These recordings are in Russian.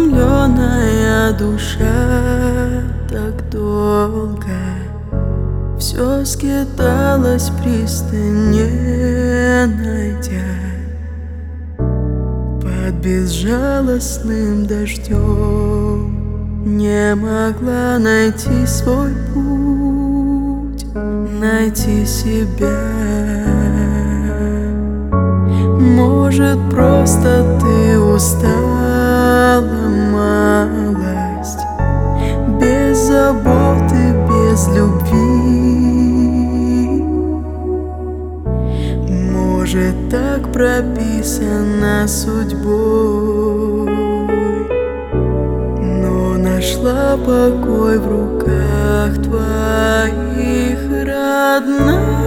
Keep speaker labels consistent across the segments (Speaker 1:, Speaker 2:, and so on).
Speaker 1: утомленная душа так долго все скиталась в пристань, не найдя под безжалостным дождем. Не могла найти свой путь, найти себя. Может, просто ты устала, малость, без заботы, без любви. Может, так прописано судьбой, но нашла покой в руках твоих, родная.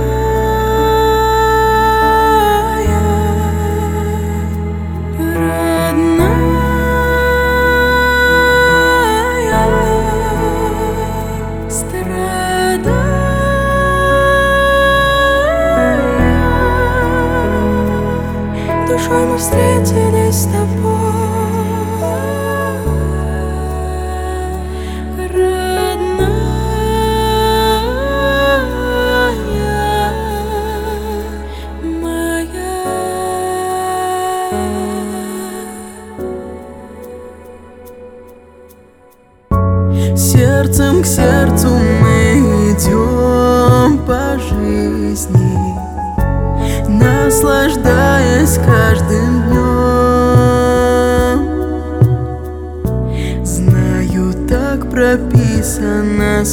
Speaker 1: Душой мы встретились с тобой, родная моя. Сердцем к сердцу мы идем по жизни, наслаждаясь каждым днем. Знаю, так прописано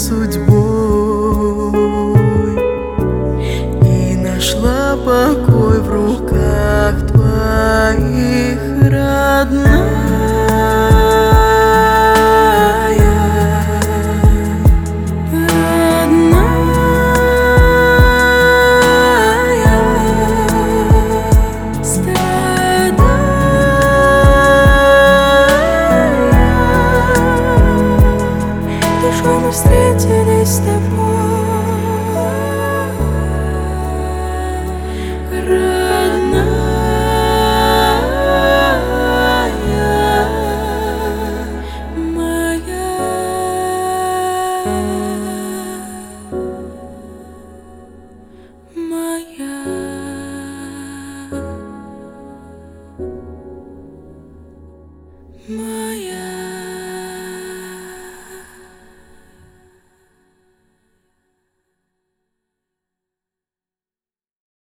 Speaker 1: судьбой, и нашла покой в руках твоих, родная. Душой мы встретились с тобой.